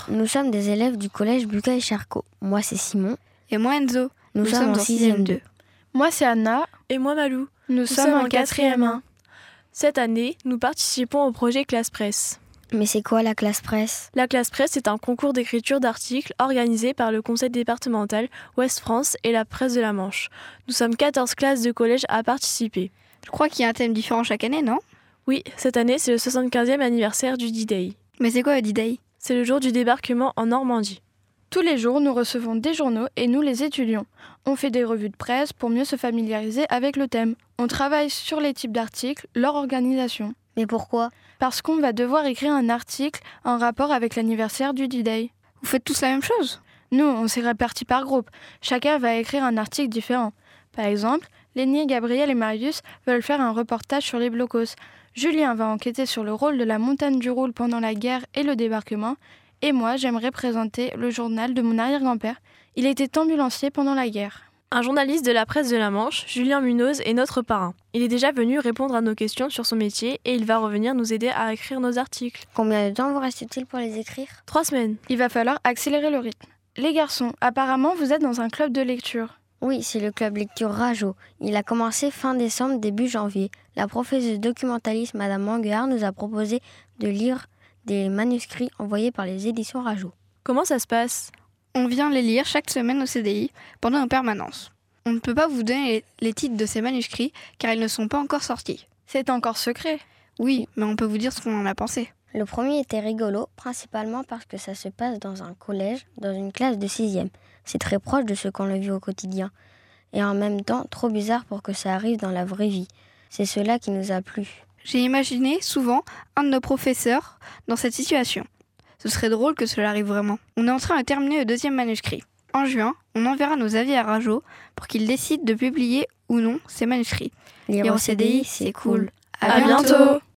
Nous sommes des élèves du collège Buca et Charcot. Moi, c'est Simon. Et moi, Enzo. Nous sommes en 6e 2. Moi, c'est Anna. Et moi, Malou. Nous sommes en 4e 1. Cette année, nous participons au projet Classe Presse. Mais c'est quoi la classe presse ? La Classe Presse est un concours d'écriture d'articles organisé par le conseil départemental Ouest France et la presse de la Manche. Nous sommes 14 classes de collège à participer. Je crois qu'il y a un thème différent chaque année, non ? Oui, cette année, c'est le 75e anniversaire du D-Day. Mais c'est quoi le D-Day ? C'est le jour du débarquement en Normandie. Tous les jours, nous recevons des journaux et nous les étudions. On fait des revues de presse pour mieux se familiariser avec le thème. On travaille sur les types d'articles, leur organisation. Mais pourquoi ? Parce qu'on va devoir écrire un article en rapport avec l'anniversaire du D-Day. Vous faites tous la même chose ? Nous, on s'est répartis par groupe. Chacun va écrire un article différent. Par exemple, Lénie, Gabriel et Marius veulent faire un reportage sur les blocos. Julien va enquêter sur le rôle de la montagne du Roule pendant la guerre et le débarquement. Et moi, j'aimerais présenter le journal de mon arrière-grand-père. Il était ambulancier pendant la guerre. Un journaliste de la presse de la Manche, Julien Munoz, est notre parrain. Il est déjà venu répondre à nos questions sur son métier et il va revenir nous aider à écrire nos articles. Combien de temps vous reste-t-il pour les écrire ? 3 semaines. Il va falloir accélérer le rythme. Les garçons, apparemment, vous êtes dans un club de lecture. Oui, c'est le club lecture Rajo. Il a commencé fin décembre, début janvier. La professeure documentaliste Madame Manguard nous a proposé de lire des manuscrits envoyés par les éditions Rajo. Comment ça se passe ? On vient les lire chaque semaine au CDI pendant nos permanences. On ne peut pas vous donner les titres de ces manuscrits car ils ne sont pas encore sortis. C'est encore secret. Oui, mais on peut vous dire ce qu'on en a pensé. Le premier était rigolo, principalement parce que ça se passe dans un collège, dans une classe de 6e. C'est très proche de ce qu'on le vit au quotidien. Et en même temps, trop bizarre pour que ça arrive dans la vraie vie. C'est cela qui nous a plu. J'ai imaginé souvent un de nos professeurs dans cette situation. Ce serait drôle que cela arrive vraiment. On est en train de terminer le 2e manuscrit. En juin, on enverra nos avis à Rajo pour qu'ils décident de publier ou non ces manuscrits. Lire au CDI, c'est cool. À bientôt.